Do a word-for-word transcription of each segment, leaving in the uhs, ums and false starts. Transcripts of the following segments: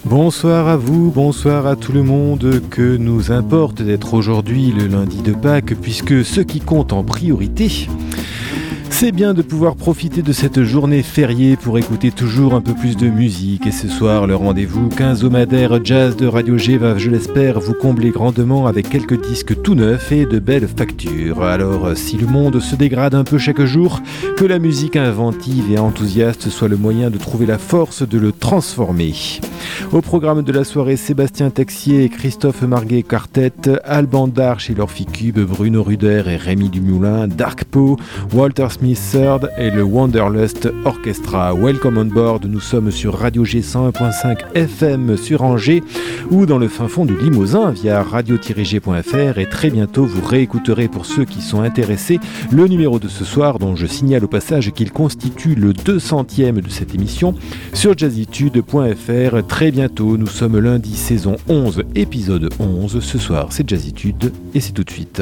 Bonsoir à vous, bonsoir à tout le monde, que nous importe d'être aujourd'hui le lundi de Pâques, puisque ce qui compte en priorité, c'est bien de pouvoir profiter de cette journée fériée pour écouter toujours un peu plus de musique. Et ce soir, le rendez-vous quinzomadaire jazz de Radio G va, je l'espère, vous combler grandement avec quelques disques tout neufs et de belles factures. Alors, si le monde se dégrade un peu chaque jour, que la musique inventive et enthousiaste soit le moyen de trouver la force de le transformer. Au programme de la soirée, Sébastien Texier et Christophe Marguet Quartet, Alban Darche et l'Orphicube, Bruno Ruder et Rémi Dumoulin, Dark Po, Walter Smith third et le Wanderlust Orchestra. Welcome on board, nous sommes sur Radio G cent un point cinq F M sur Angers ou dans le fin fond du Limousin via radio tiret g point f r, et très bientôt vous réécouterez, pour ceux qui sont intéressés, le numéro de ce soir, dont je signale au passage qu'il constitue le deux centième de cette émission, sur jazzitude point f r. Très bientôt, nous sommes lundi saison onze, épisode onze. Ce soir c'est Jazzitude et c'est tout de suite.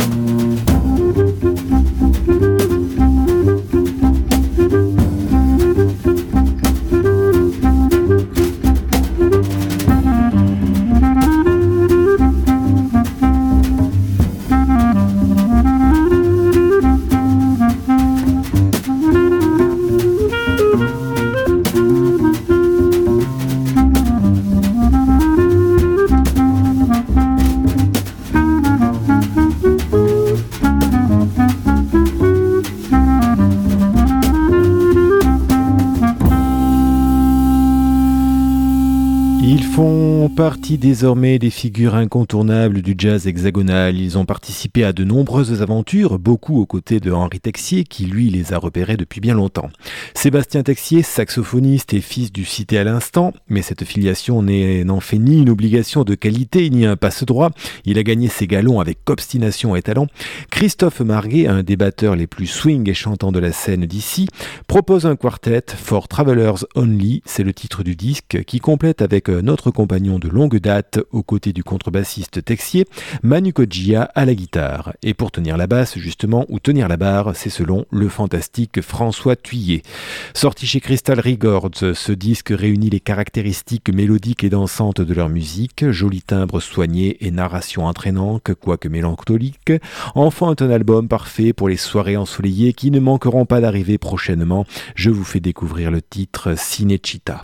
Partie désormais des figures incontournables du jazz hexagonal. Ils ont participé à de nombreuses aventures, beaucoup aux côtés de Henri Texier, qui lui les a repérés depuis bien longtemps. Sébastien Texier, saxophoniste et fils du cité à l'instant, mais cette filiation n'en fait ni une obligation de qualité, ni un passe-droit. Il a gagné ses galons avec obstination et talent. Christophe Marguet, un des batteurs les plus swing et chantants de la scène d'ici, propose un quartet, For Travelers Only, c'est le titre du disque, qui complète avec notre compagnon de longue date aux côtés du contrebassiste Texier, Manu Kodjia à la guitare. Et pour tenir la basse, justement, ou tenir la barre, c'est selon le fantastique François Thuillier. Sorti chez Crystal Records, ce disque réunit les caractéristiques mélodiques et dansantes de leur musique, joli timbre soigné et narration entraînante, quoique mélancolique, enfante un album parfait pour les soirées ensoleillées qui ne manqueront pas d'arriver prochainement. Je vous fais découvrir le titre Cinecittà.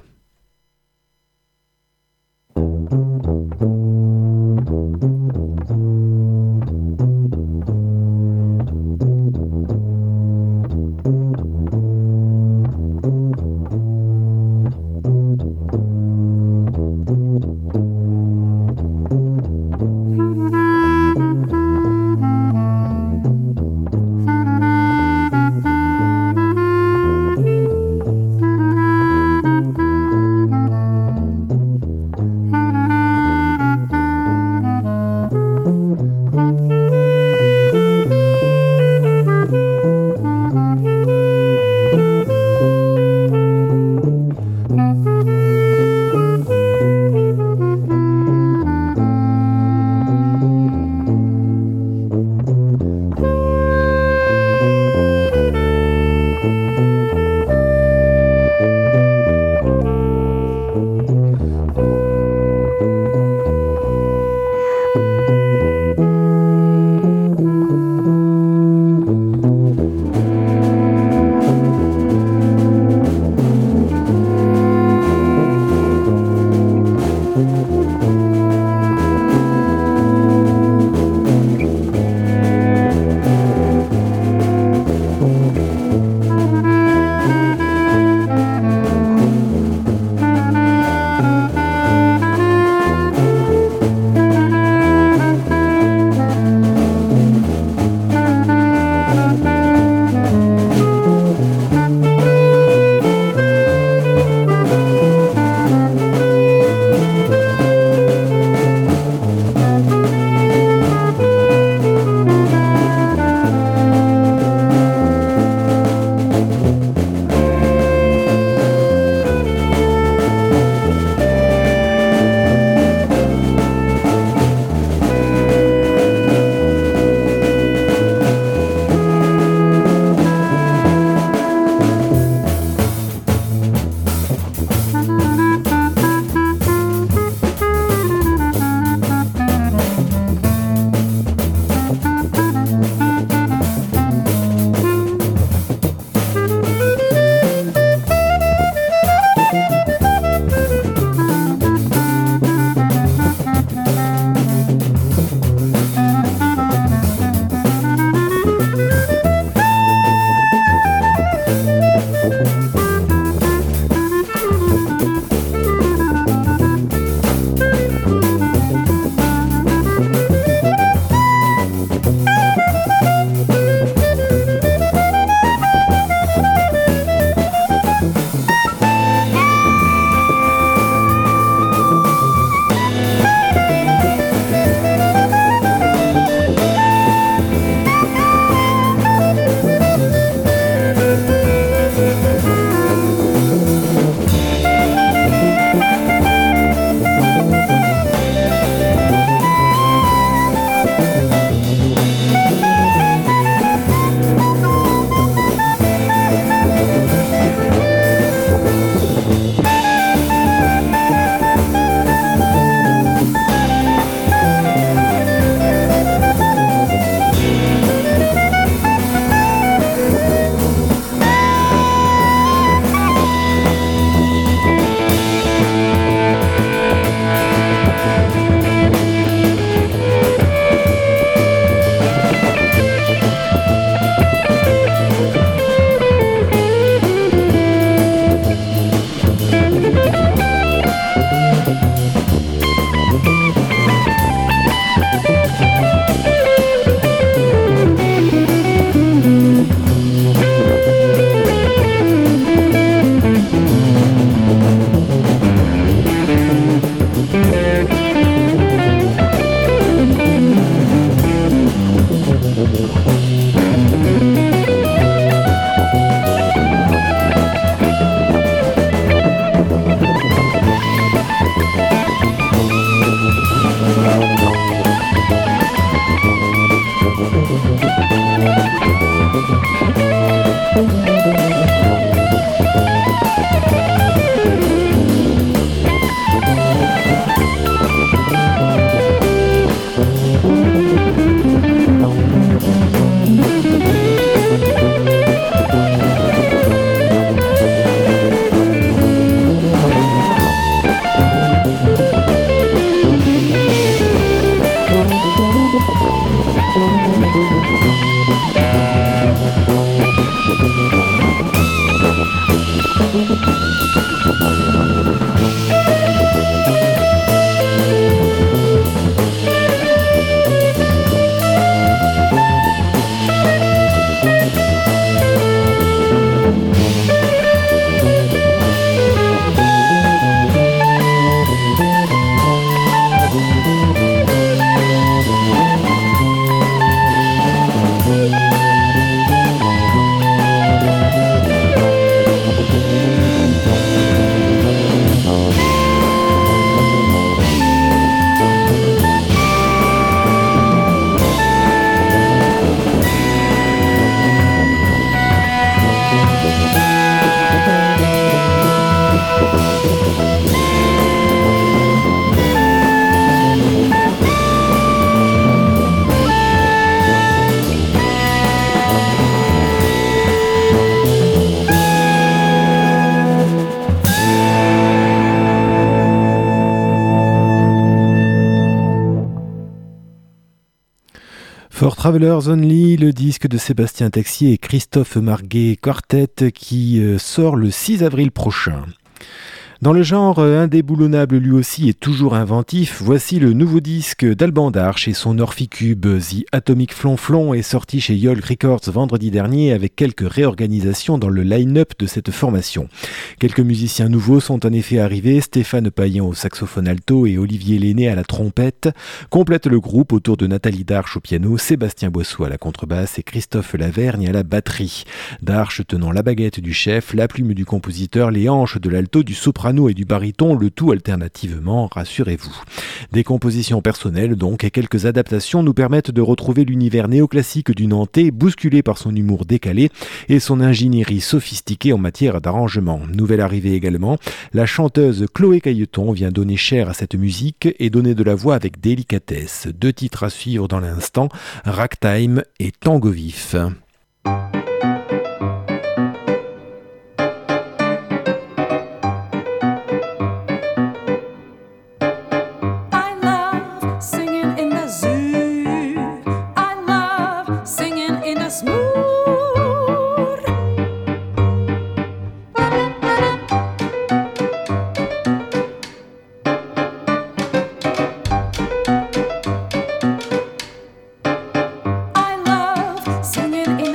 Thank you. For Travelers Only, le disque de Sébastien Texier et Christophe Marguet Quartet qui sort le six avril prochain. Dans le genre indéboulonnable lui aussi et toujours inventif, voici le nouveau disque d'Alban Darche et son Orphicube. The Atomic Flonflon est sorti chez Yolk Records vendredi dernier avec quelques réorganisations dans le line-up de cette formation. Quelques musiciens nouveaux sont en effet arrivés, Stéphane Payan au saxophone alto et Olivier Lenné à la trompette. Complète le groupe autour de Nathalie Darche au piano, Sébastien Boisseau à la contrebasse et Christophe Lavergne à la batterie. Darche tenant la baguette du chef, la plume du compositeur, les hanches de l'alto, du soprano et du baryton, le tout alternativement, rassurez-vous. Des compositions personnelles donc et quelques adaptations nous permettent de retrouver l'univers néoclassique du Nantais, bousculé par son humour décalé et son ingénierie sophistiquée en matière d'arrangement. Nouvelle arrivée également, la chanteuse Chloé Cailleton vient donner chair à cette musique et donner de la voix avec délicatesse. Deux titres à suivre dans l'instant, Ragtime et Tango Vif. Singing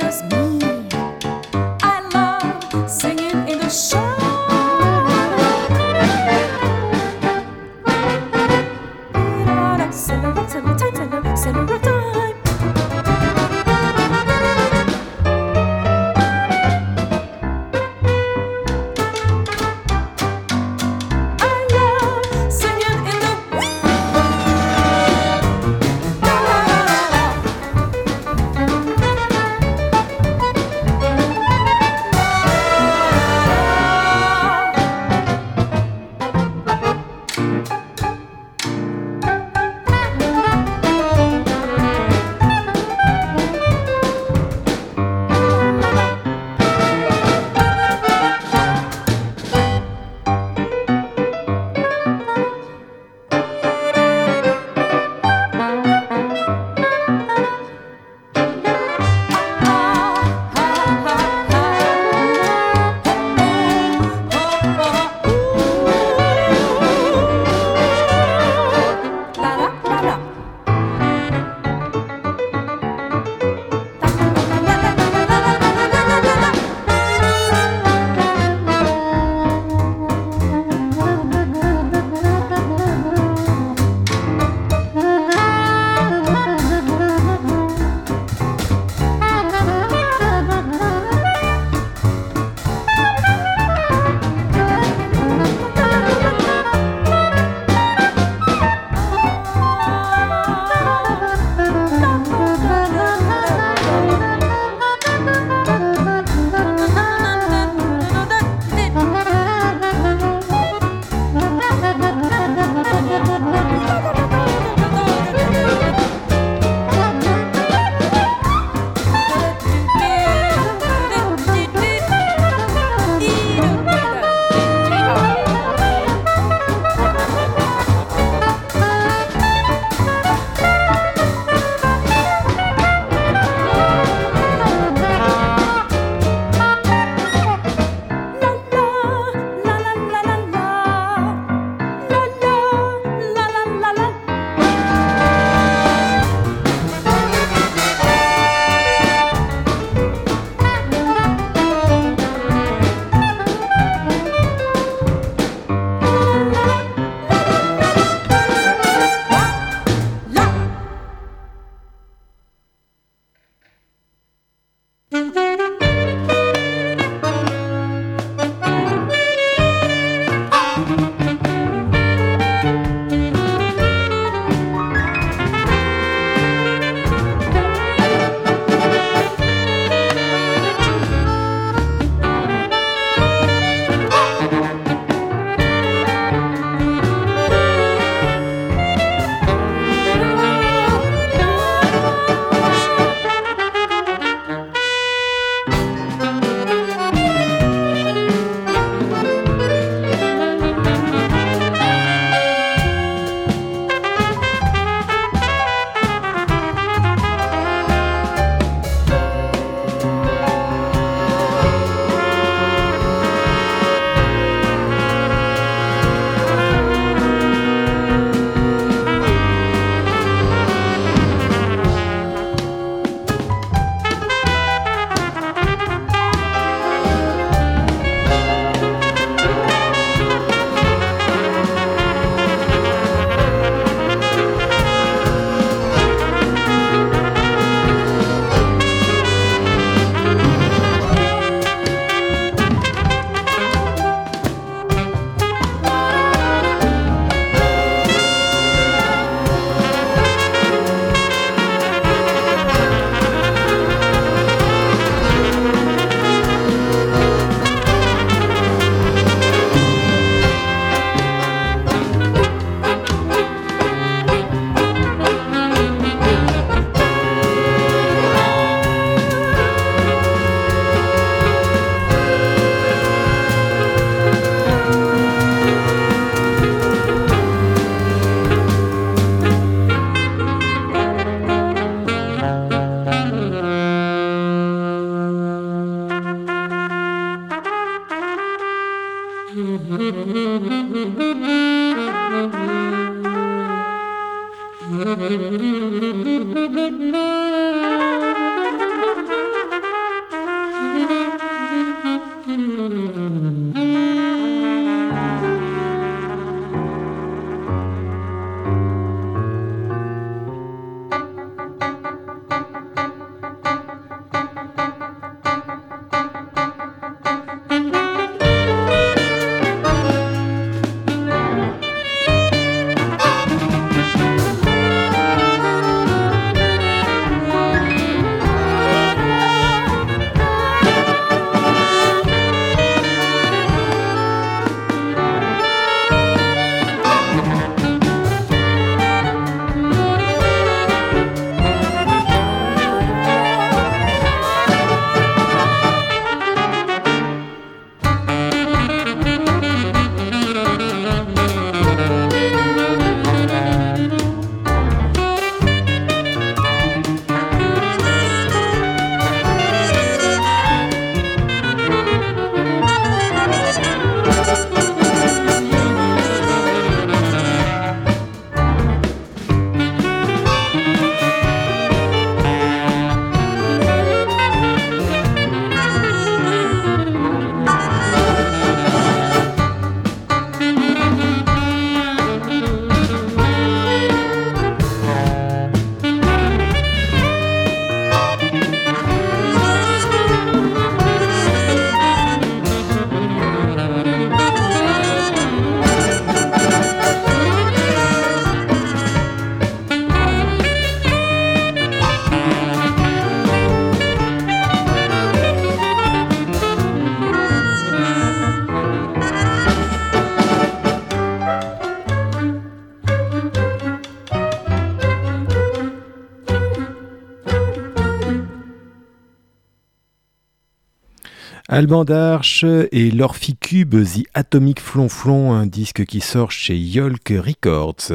Alban Darche et l'Orphicube The Atomic Flonflon, un disque qui sort chez Yolk Records.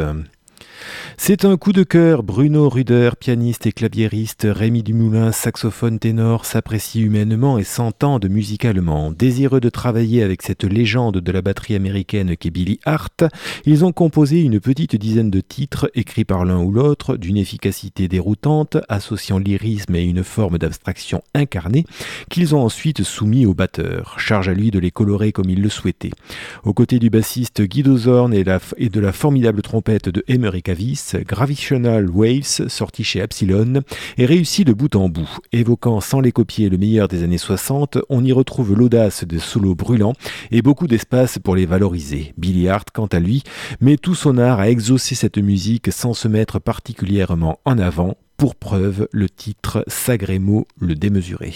C'est un coup de cœur. Bruno Ruder, pianiste et claviériste, Rémi Dumoulin, saxophone ténor, s'apprécient humainement et s'entendent musicalement. Désireux de travailler avec cette légende de la batterie américaine qu'est Billy Hart, ils ont composé une petite dizaine de titres écrits par l'un ou l'autre, d'une efficacité déroutante, associant lyrisme et une forme d'abstraction incarnée, qu'ils ont ensuite soumis au batteur. Charge à lui de les colorer comme il le souhaitait. Aux côtés du bassiste Guido Zorn et, la, et de la formidable trompette de Emery Kavis, Gravitational Waves, sorti chez Epsilon, est réussi de bout en bout. Évoquant sans les copier le meilleur des années soixante, on y retrouve l'audace de solos brûlants et beaucoup d'espace pour les valoriser. Billy Hart, quant à lui, met tout son art à exaucer cette musique sans se mettre particulièrement en avant. Pour preuve, le titre Sagremo le démesuré.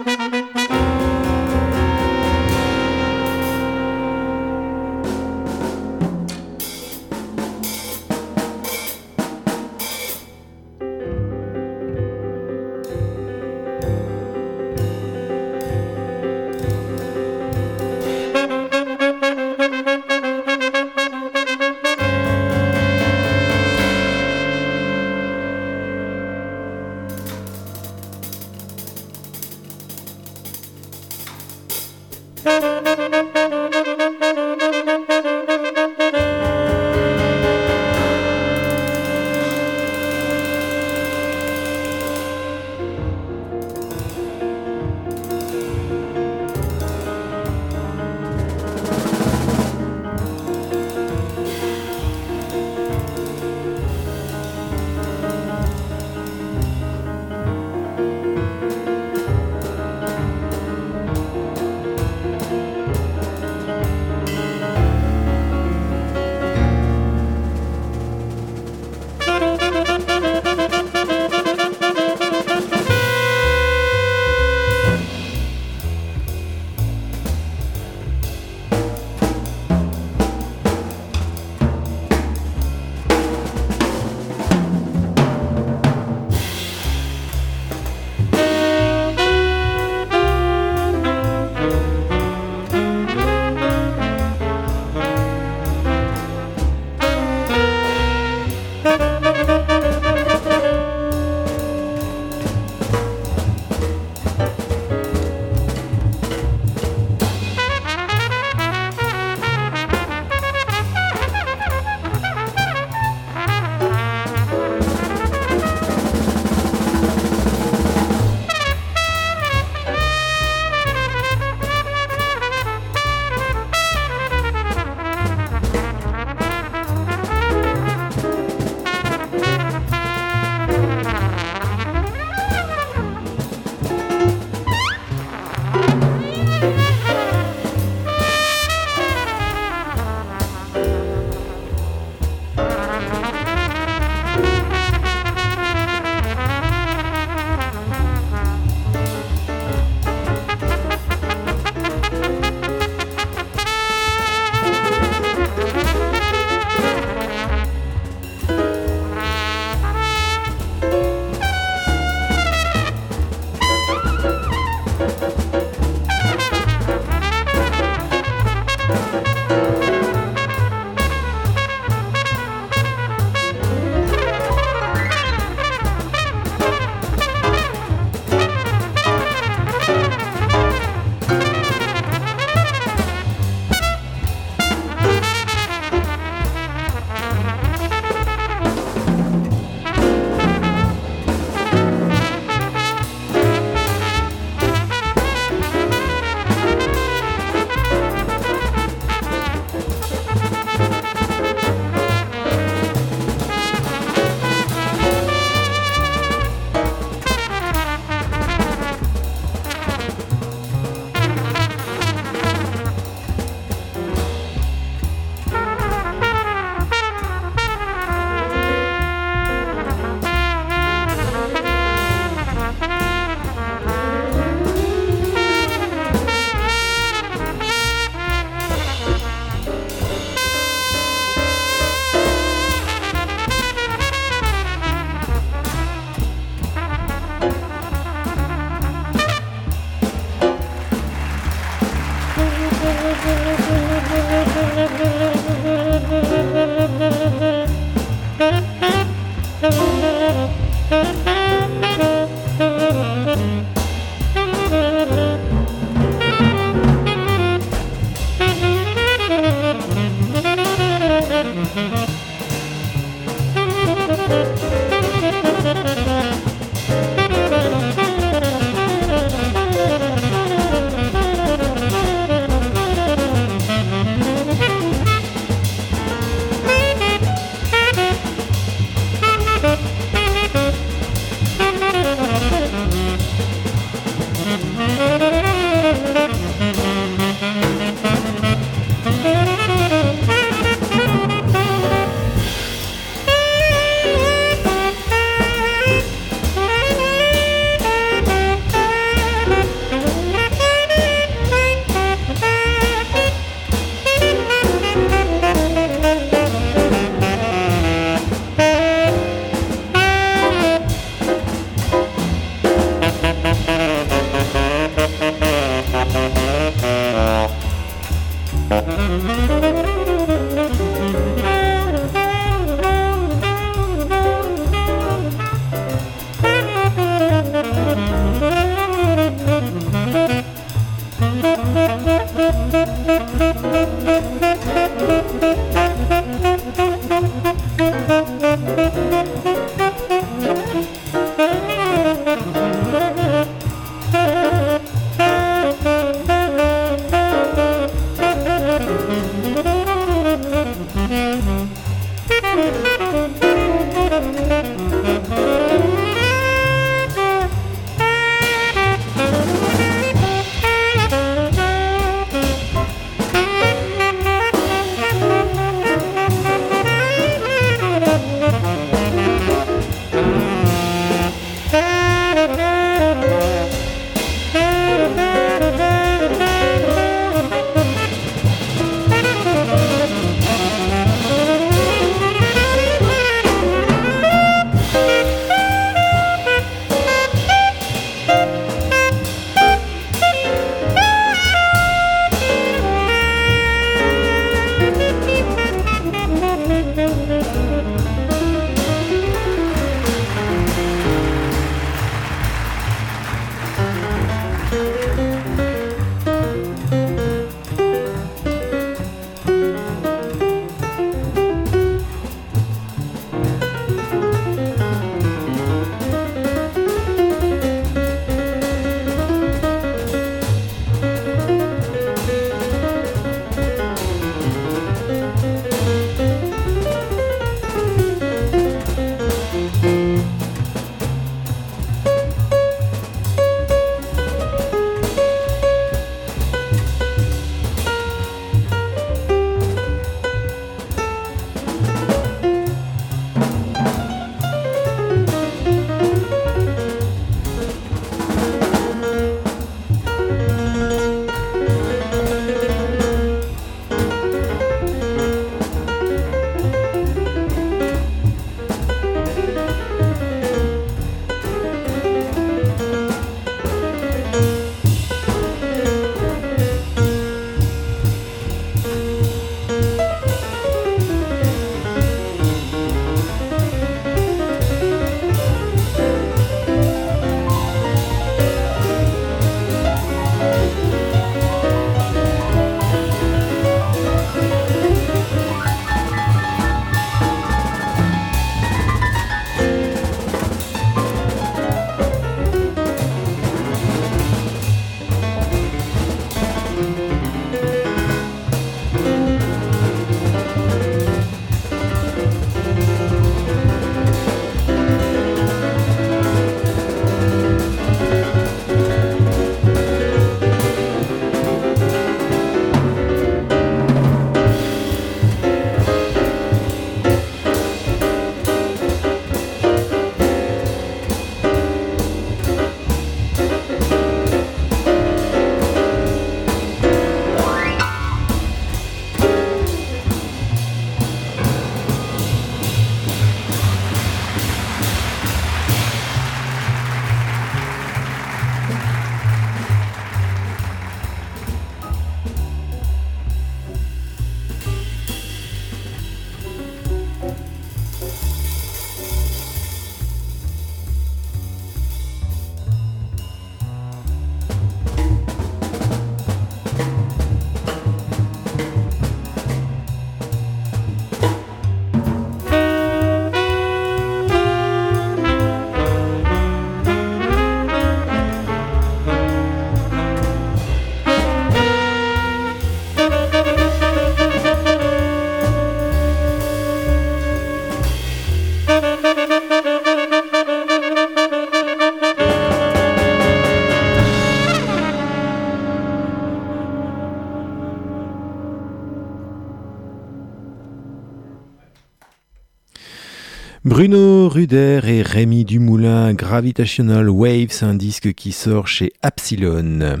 Bruno Ruder et Rémi Dumoulin, Gravitational Waves, un disque qui sort chez Epsilon.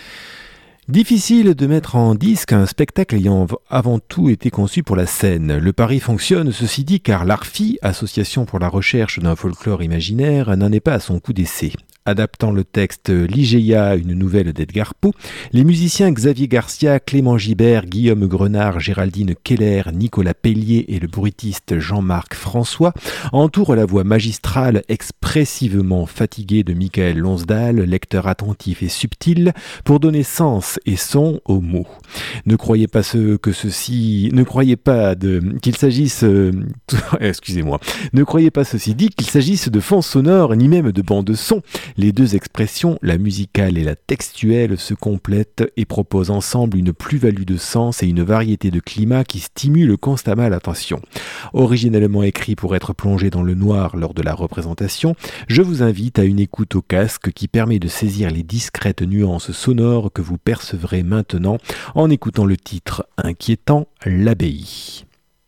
Difficile de mettre en disque un spectacle ayant avant tout été conçu pour la scène. Le pari fonctionne, ceci dit, car l'A R F I, Association pour la recherche d'un folklore imaginaire, n'en est pas à son coup d'essai. Adaptant le texte Ligeia, une nouvelle d'Edgar Poe, les musiciens Xavier Garcia, Clément Gibert, Guillaume Grenard, Géraldine Keller, Nicolas Pellier et le bruitiste Jean-Marc François entourent la voix magistrale expressivement fatiguée de Michael Lonsdal, lecteur attentif et subtil, pour donner sens et son aux mots. Ne croyez pas ce que ceci, ne croyez pas de, qu'il s'agisse, euh, excusez-moi, ne croyez pas ceci dit qu'il s'agisse de fonds sonores ni même de bandes son. Les deux expressions, la musicale et la textuelle, se complètent et proposent ensemble une plus-value de sens et une variété de climats qui stimulent constamment l'attention. Originellement écrit pour être plongé dans le noir lors de la représentation, je vous invite à une écoute au casque qui permet de saisir les discrètes nuances sonores que vous percevrez maintenant en écoutant le titre inquiétant « L'abbaye ».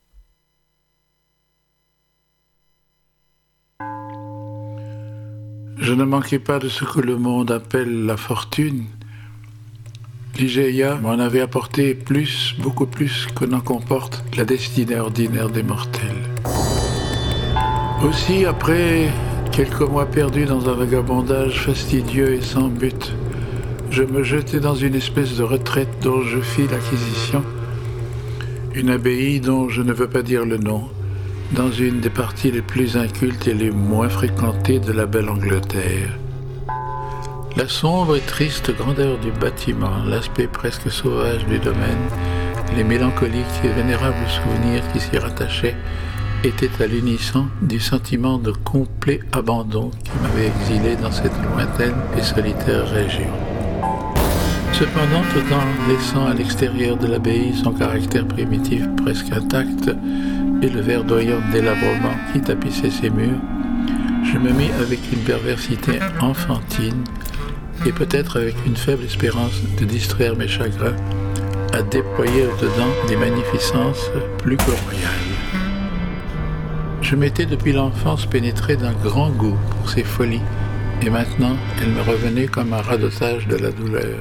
Je ne manquais pas de ce que le monde appelle la fortune. Ligeia m'en avait apporté plus, beaucoup plus que n'en comporte la destinée ordinaire des mortels. Aussi, après quelques mois perdus dans un vagabondage fastidieux et sans but, je me jetai dans une espèce de retraite dont je fis l'acquisition, une abbaye dont je ne veux pas dire le nom, dans une des parties les plus incultes et les moins fréquentées de la belle Angleterre. La sombre et triste grandeur du bâtiment, l'aspect presque sauvage du domaine, les mélancoliques et vénérables souvenirs qui s'y rattachaient étaient à l'unisson du sentiment de complet abandon qui m'avait exilé dans cette lointaine et solitaire région. Cependant, tout en laissant à l'extérieur de l'abbaye son caractère primitif presque intact, et le verdoyant délabrement qui tapissait ses murs, je me mis avec une perversité enfantine et peut-être avec une faible espérance de distraire mes chagrins à déployer au-dedans des magnificences plus que royales. Je m'étais depuis l'enfance pénétré d'un grand goût pour ces folies et maintenant elles me revenaient comme un radotage de la douleur.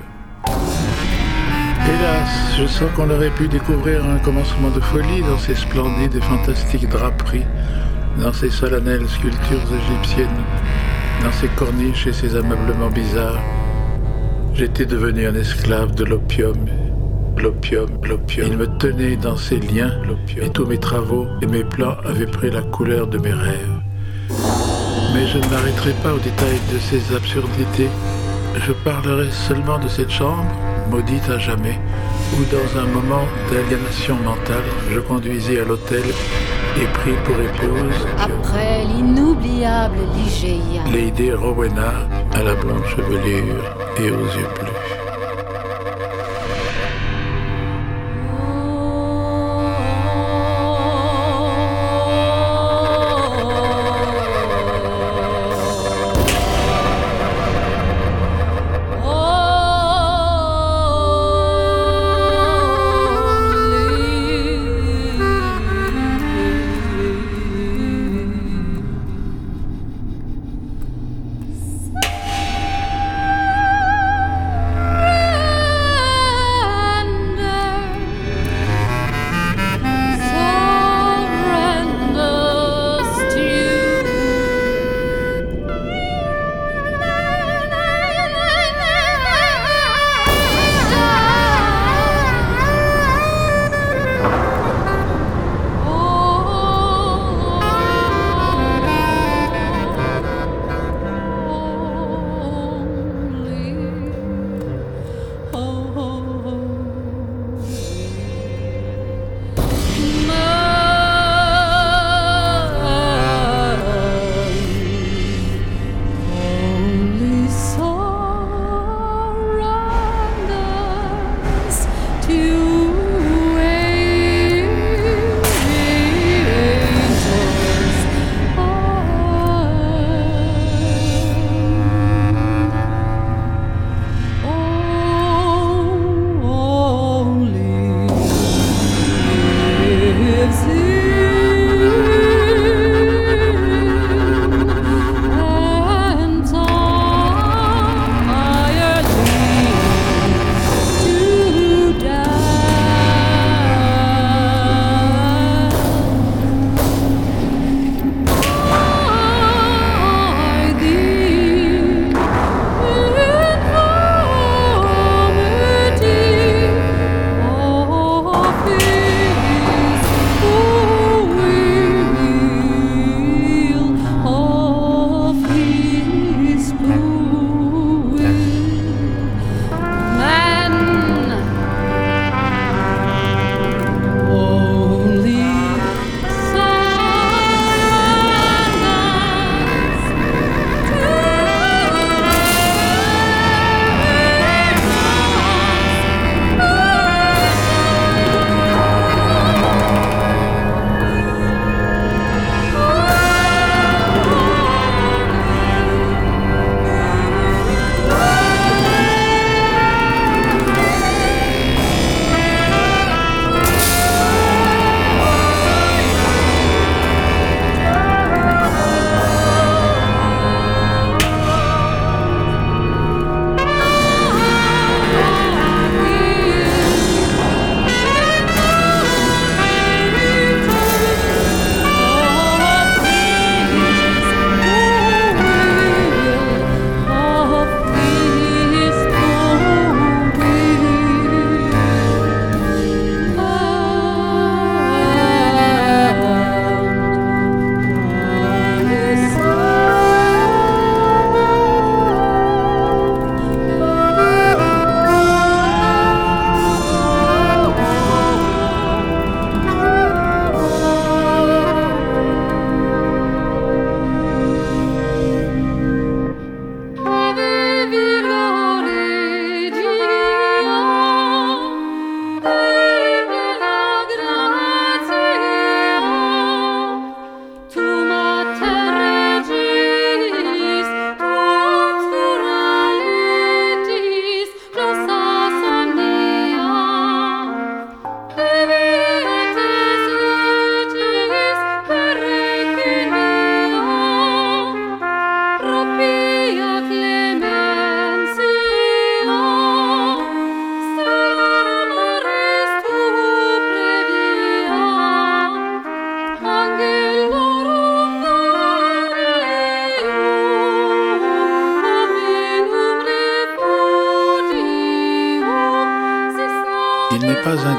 Hélas, je sens qu'on aurait pu découvrir un commencement de folie dans ces splendides et fantastiques draperies, dans ces solennelles sculptures égyptiennes, dans ces corniches et ces ameublements bizarres. J'étais devenu un esclave de l'opium, l'opium, l'opium. Il me tenait dans ses liens, l'opium, et tous mes travaux et mes plans avaient pris la couleur de mes rêves. Mais je ne m'arrêterai pas aux détails de ces absurdités. Je parlerai seulement de cette chambre, maudite à jamais, où dans un moment d'aliénation mentale, je conduisis à l'hôtel et pris pour épouse après l'inoubliable Ligeia, Lady Rowena, à la blonde chevelure et aux yeux bleus.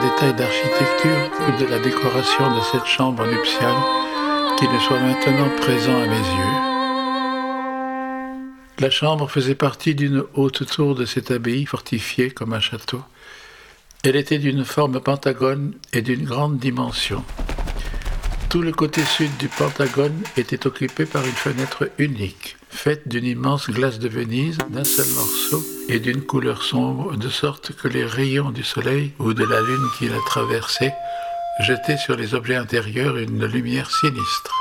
détail d'architecture ou de la décoration de cette chambre nuptiale qui ne soit maintenant présent à mes yeux. La chambre faisait partie d'une haute tour de cette abbaye fortifiée comme un château. Elle était d'une forme pentagone et d'une grande dimension. Tout le côté sud du pentagone était occupé par une fenêtre unique, faite d'une immense glace de Venise, d'un seul morceau et d'une couleur sombre, de sorte que les rayons du soleil ou de la lune qui la traversaient jetaient sur les objets intérieurs une lumière sinistre.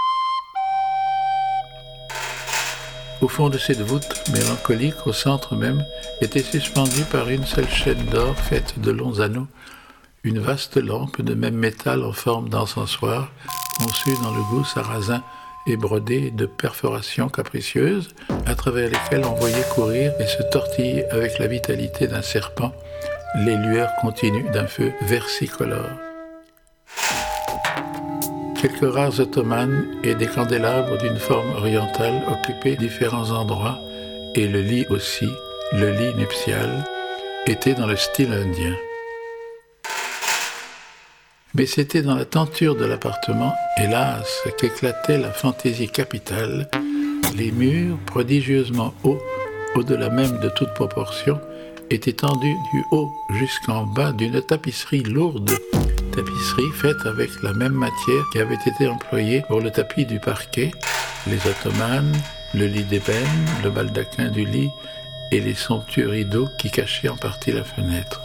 Au fond de cette voûte mélancolique, au centre même, était suspendue par une seule chaîne d'or faite de longs anneaux, une vaste lampe de même métal en forme d'encensoir, conçue dans le goût sarrasin et brodée de perforations capricieuses, à travers lesquelles on voyait courir et se tortiller avec la vitalité d'un serpent les lueurs continues d'un feu versicolore. Quelques rares ottomanes et des candélabres d'une forme orientale occupaient différents endroits, et le lit aussi, le lit nuptial, était dans le style indien. Mais c'était dans la tenture de l'appartement, hélas, qu'éclatait la fantaisie capitale. Les murs, prodigieusement hauts, au-delà même de toute proportion, étaient tendus du haut jusqu'en bas d'une tapisserie lourde, tapisserie faite avec la même matière qui avait été employée pour le tapis du parquet, les ottomanes, le lit d'ébène, le baldaquin du lit et les somptueux rideaux qui cachaient en partie la fenêtre.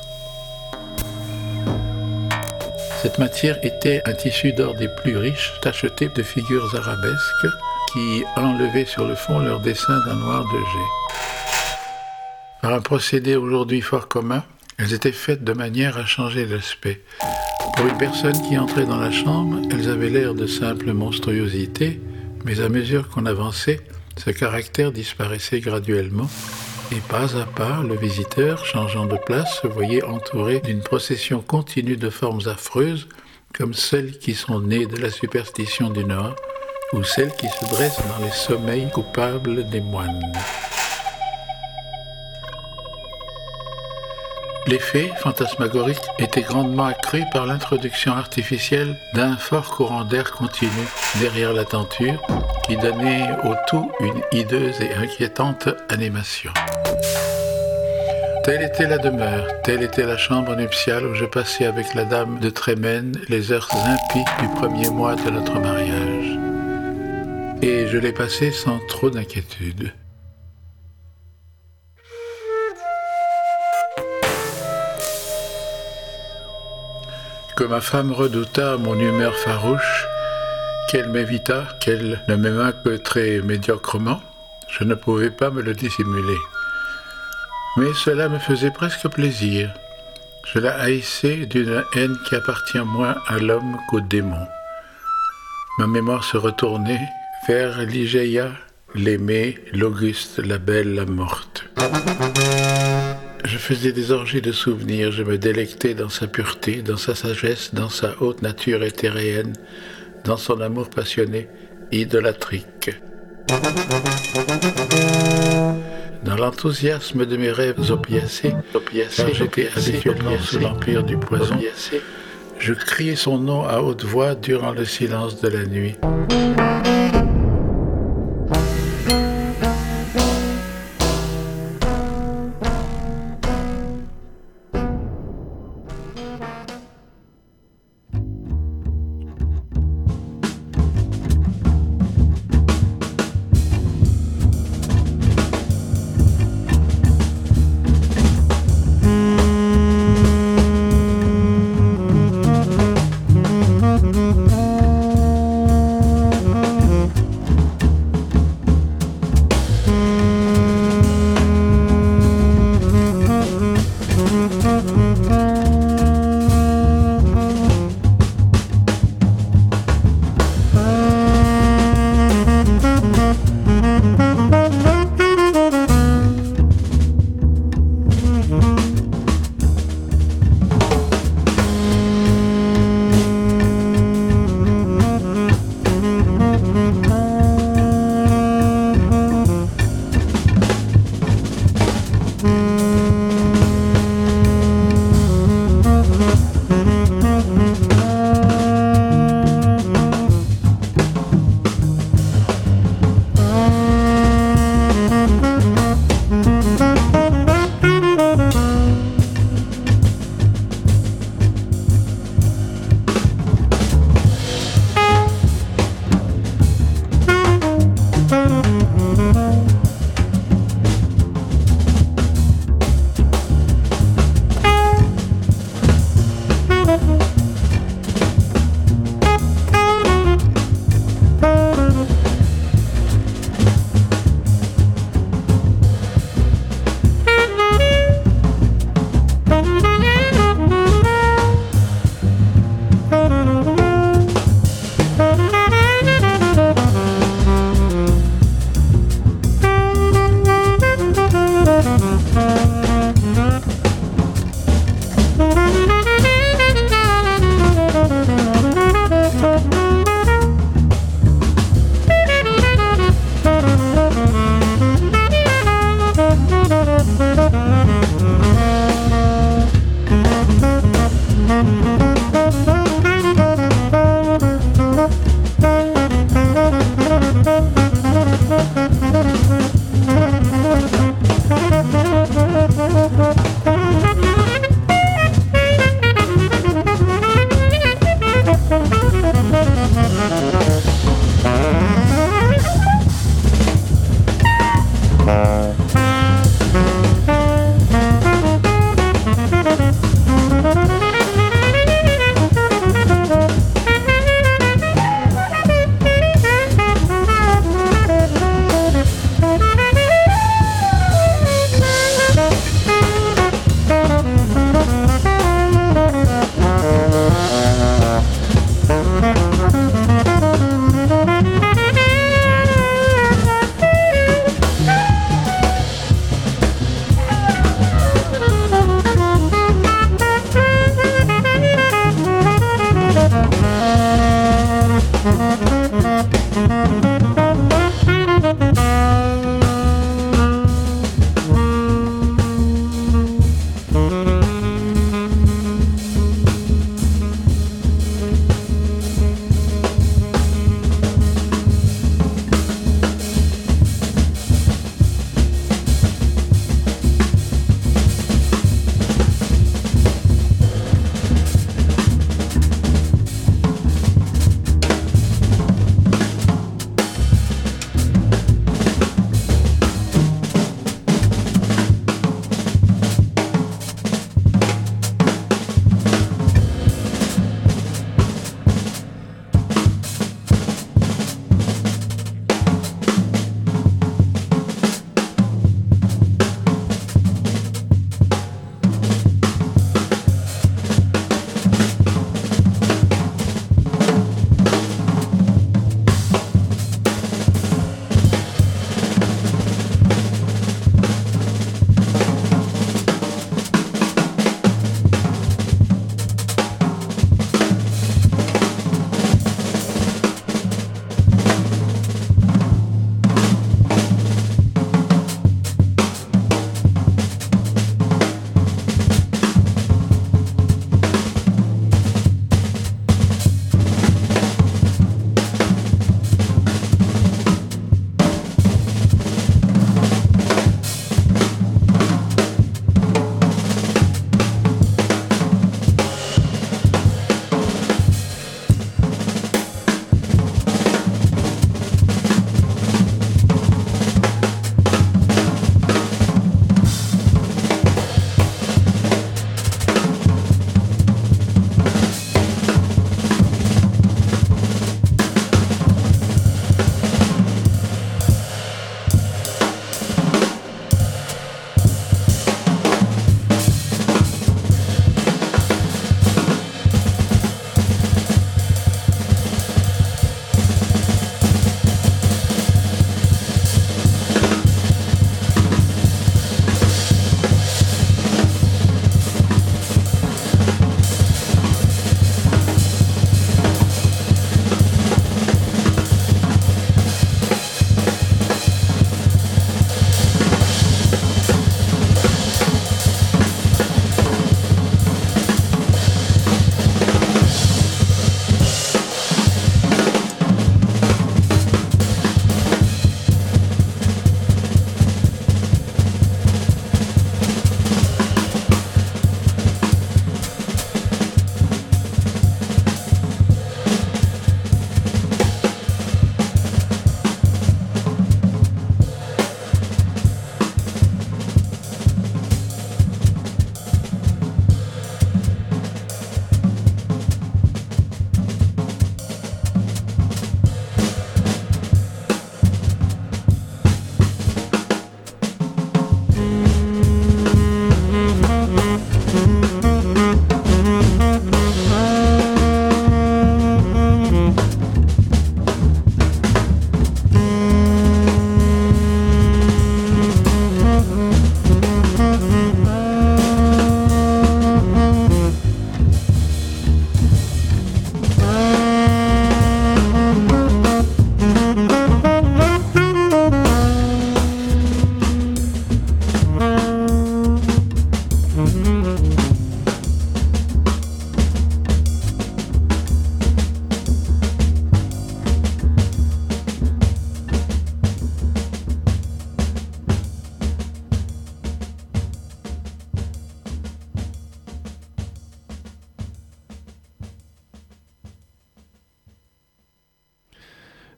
Cette matière était un tissu d'or des plus riches, tacheté de figures arabesques qui enlevaient sur le fond leur dessin d'un noir de jet. Par un procédé aujourd'hui fort commun, elles étaient faites de manière à changer l'aspect. Pour une personne qui entrait dans la chambre, elles avaient l'air de simples monstruosités, mais à mesure qu'on avançait, ce caractère disparaissait graduellement, et pas à pas, le visiteur, changeant de place, se voyait entouré d'une procession continue de formes affreuses, comme celles qui sont nées de la superstition du Nord, ou celles qui se dressent dans les sommeils coupables des moines. L'effet fantasmagorique était grandement accru par l'introduction artificielle d'un fort courant d'air continu derrière la tenture qui donnait au tout une hideuse et inquiétante animation. Telle était la demeure, telle était la chambre nuptiale où je passais avec la dame de Trémène les heures impies du premier mois de notre mariage. Et je l'ai passée sans trop d'inquiétude. Que ma femme redoutât mon humeur farouche, qu'elle m'évita, qu'elle ne m'aima que très médiocrement, je ne pouvais pas me le dissimuler. Mais cela me faisait presque plaisir. Je la haïssais d'une haine qui appartient moins à l'homme qu'au démon. Ma mémoire se retournait vers Ligeia, l'aimée, l'auguste, la belle, la morte. Je faisais des orgies de souvenirs, je me délectais dans sa pureté, dans sa sagesse, dans sa haute nature éthéréenne, dans son amour passionné, idolâtrique. Dans l'enthousiasme de mes rêves opiacés, car j'étais habituellement sous l'empire du poison, je criais son nom à haute voix durant le silence de la nuit.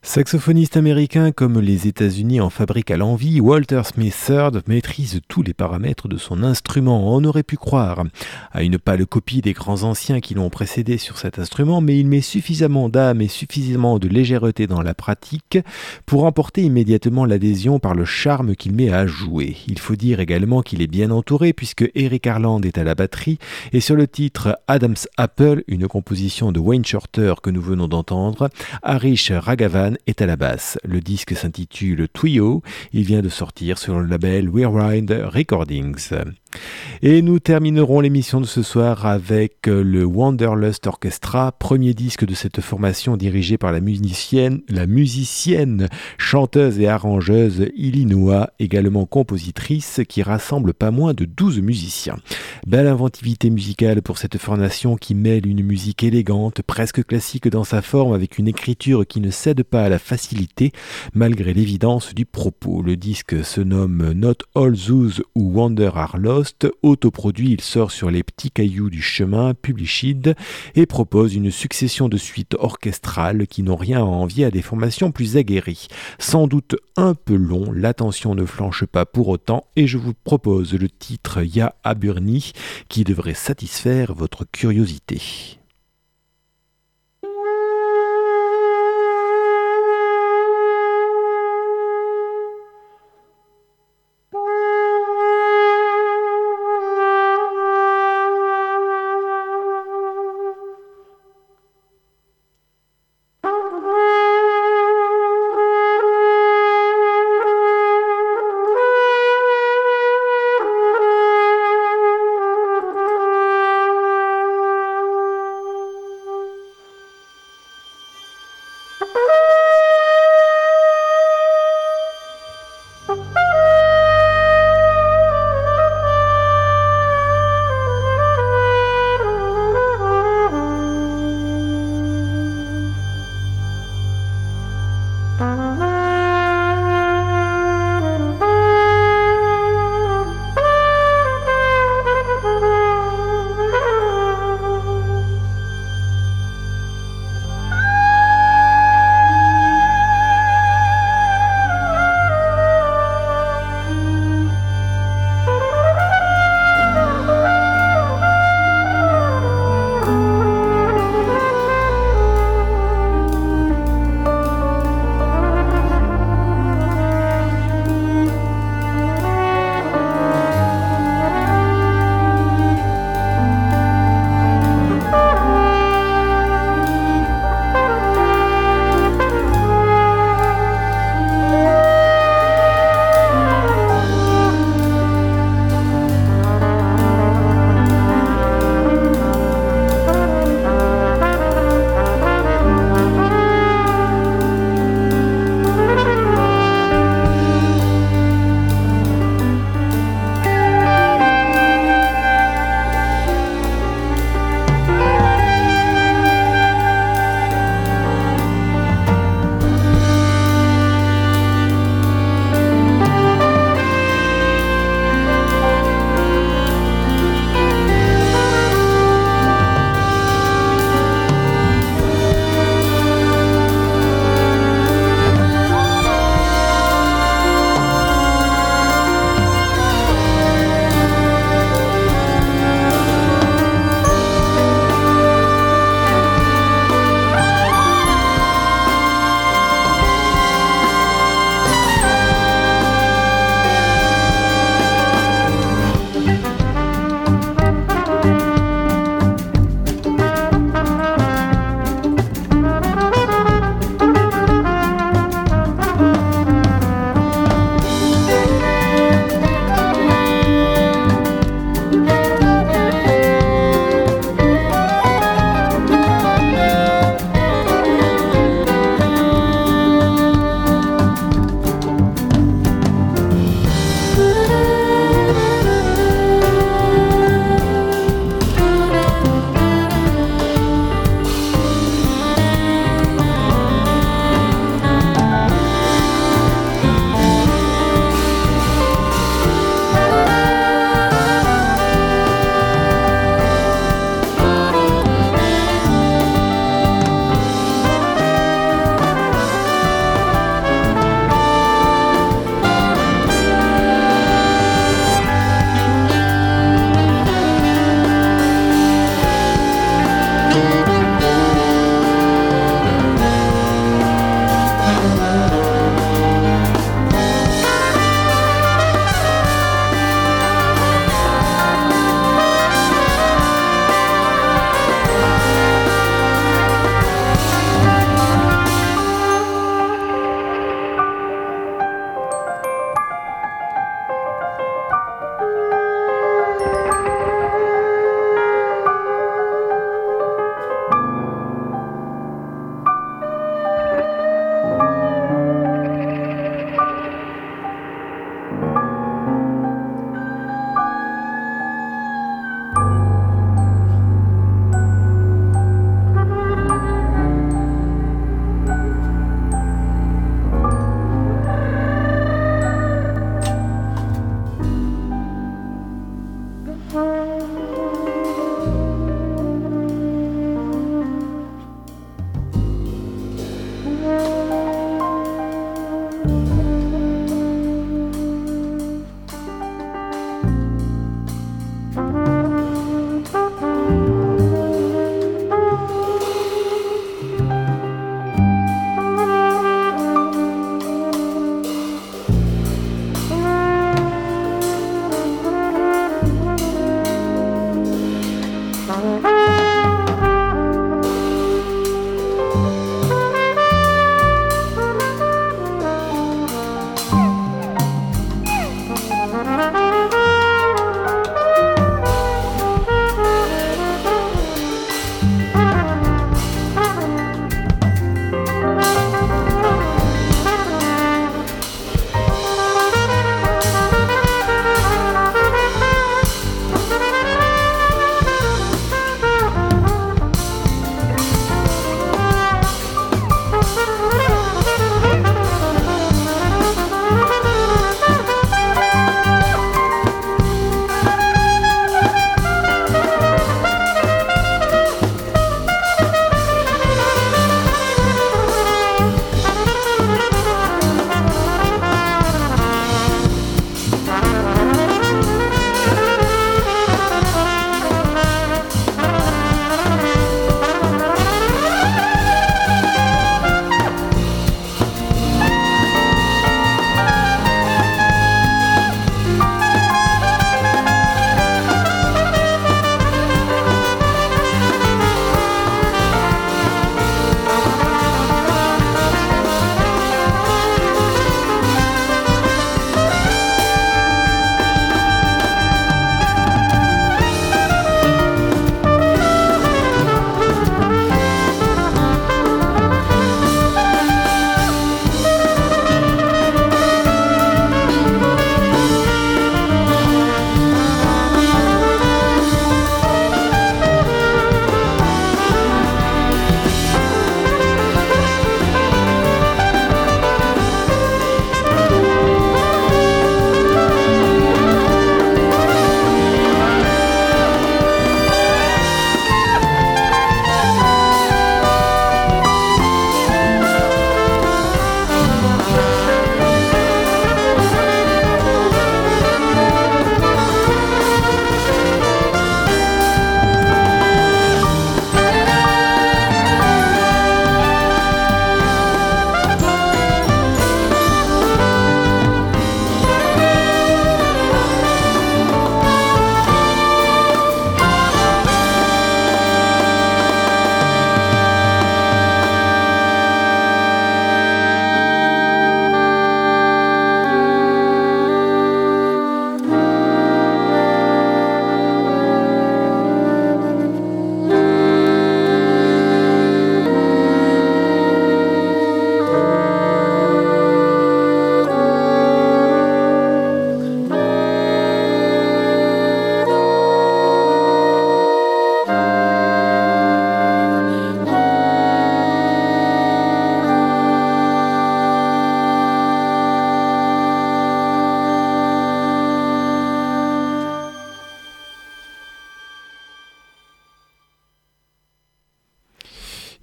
Saxophoniste américain comme les États-Unis en fabriquent à l'envi, Walter Smith trois maîtrise tous les paramètres de son instrument. On aurait pu croire à une pâle copie des grands anciens qui l'ont précédé sur cet instrument, mais il met suffisamment d'âme et suffisamment de légèreté dans la pratique pour emporter immédiatement l'adhésion par le charme qu'il met à jouer. Il faut dire également qu'il est bien entouré puisque Eric Harland est à la batterie et sur le titre Adam's Apple, une composition de Wayne Shorter que nous venons d'entendre, Harish Raghavan est à la basse. Le disque s'intitule Twio, il vient de sortir sur le label Rewind Recordings. Et nous terminerons l'émission de ce soir avec le Wanderlust Orchestra, premier disque de cette formation dirigée par la musicienne, la musicienne, chanteuse et arrangeuse Illinois, également compositrice, qui rassemble pas moins de douze musiciens. Belle inventivité musicale pour cette formation qui mêle une musique élégante, presque classique dans sa forme, avec une écriture qui ne cède pas à la facilité, malgré l'évidence du propos. Le disque se nomme Not All Zoos ou Wander Are Lost. Autoproduit, il sort sur les petits cailloux du chemin, Publishid, et propose une succession de suites orchestrales qui n'ont rien à envier à des formations plus aguerries. Sans doute un peu long, l'attention ne flanche pas pour autant, et je vous propose le titre Ya Aburni qui devrait satisfaire votre curiosité.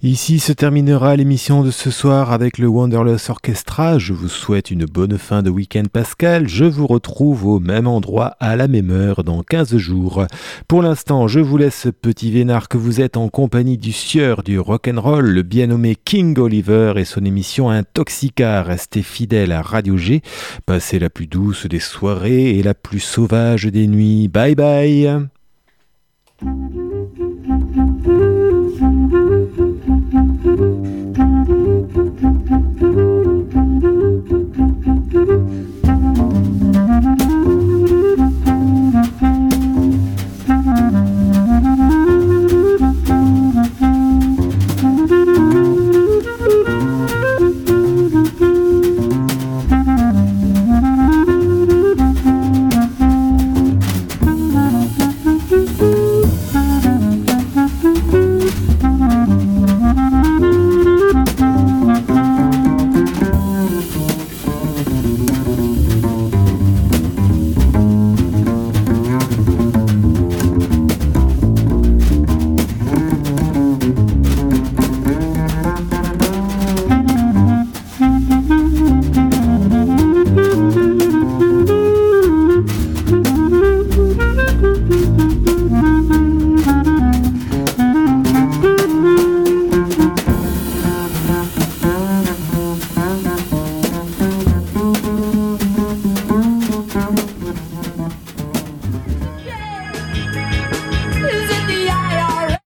Ici se terminera l'émission de ce soir avec le Wanderlust Orchestra. Je vous souhaite une bonne fin de week-end pascal. Je vous retrouve au même endroit à la même heure dans quinze jours. Pour l'instant, je vous laisse petit vénard que vous êtes en compagnie du sieur du rock'n'roll, le bien nommé King Oliver et son émission Intoxica. Restez fidèles à Radio G. Passez la plus douce des soirées et la plus sauvage des nuits. Bye bye.